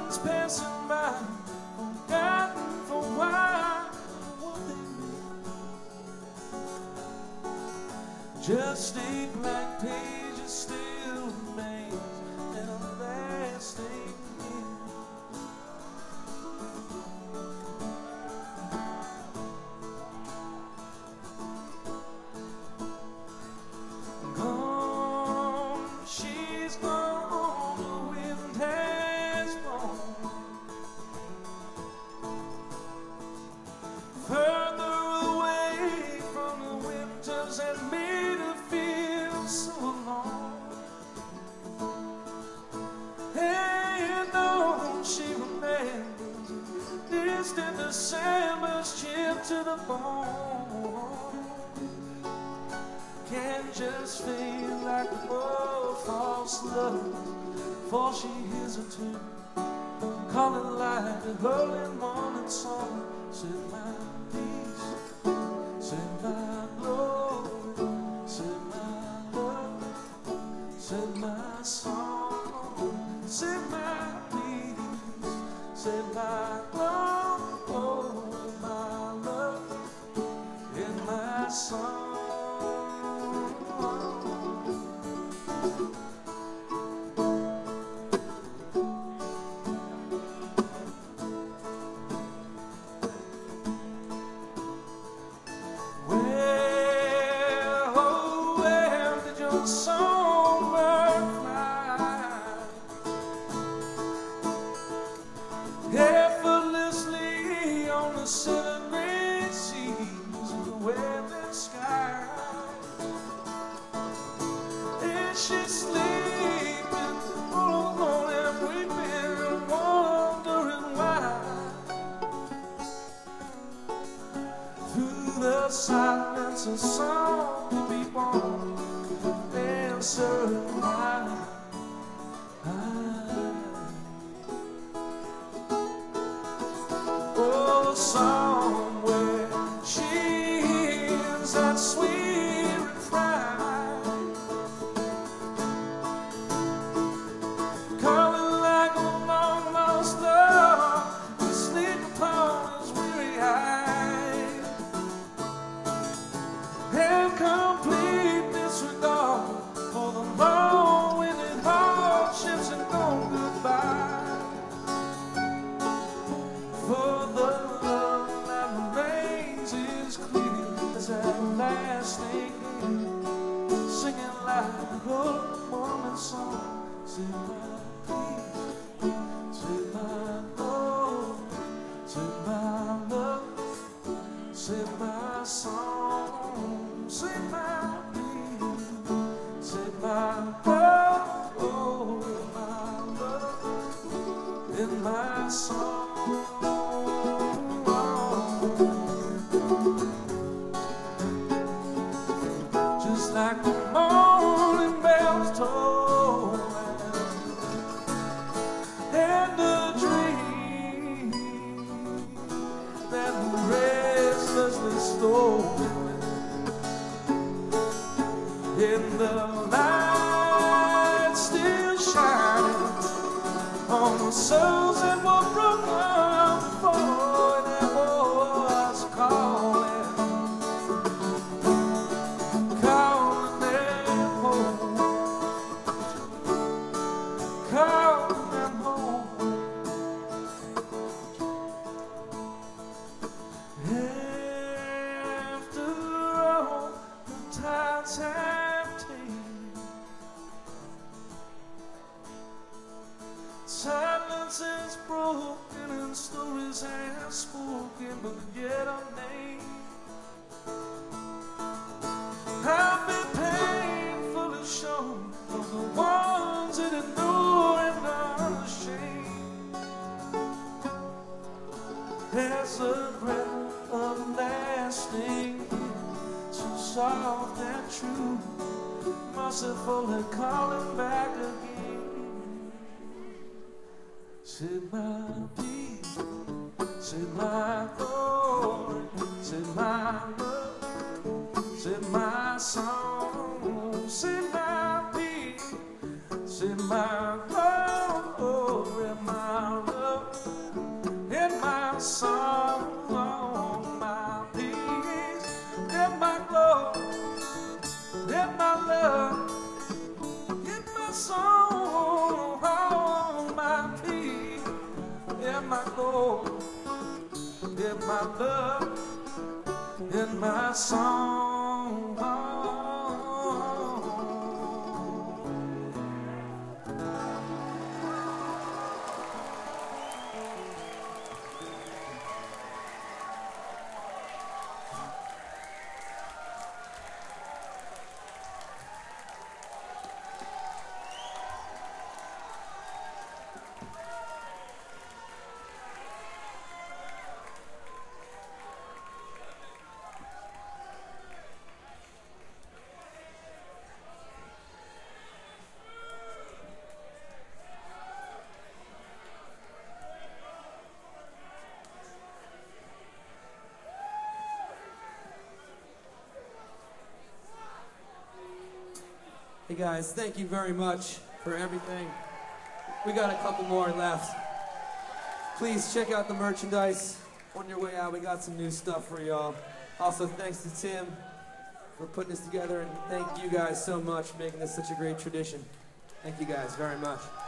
Moments passing by, forgotten for why, what they mean. Just a blank page, it still remains an everlasting year. Gone, she's gone, the wind has blown further away from the winters that made her feel so alone. And though she remembers distant December's chill to the bone, can just feel like the world falls slow, for she hears a tune calling like a early morning song. Said my peace, said my glory, said my love, said my song, said my peace, said my glory, my love, and my song. Effortlessly on the 7 great seas of the western sky, and she's sleeping all alone and weeping and wondering why. Through the silence a song will be born, answering why. Oh, somewhere she hears that sweet refrain, calling like a long lost love to sleep upon his weary eye, and complete disregard for the long-winded hardships and gone goodbye. For the love that remains is clear as everlasting, singing like a good morning song. Say my peace, say my love, say my love, say my song, say my peace, say my love, oh, my love, and my song. Just like the morning bells toll, and a dream that restlessly stole, in the light still shining on the souls that were broken before, that was calling them home, calling them home. After all the tides have taken, silence is broken and stories have spoken, but yet unnamed. I've been painfully shown of the ones that endure and are unashamed. There's a breath of lasting, so soft and true, mercifully calling back again. Say my peace, say my glory, say my love, say my song, say my peace, say my glory, my love. my love in my song. Hey guys, thank you very much for everything. We got a couple more left. Please check out the merchandise on your way out. We got some new stuff for y'all. Also, thanks to Tim for putting this together, and thank you guys so much for making this such a great tradition. Thank you guys very much.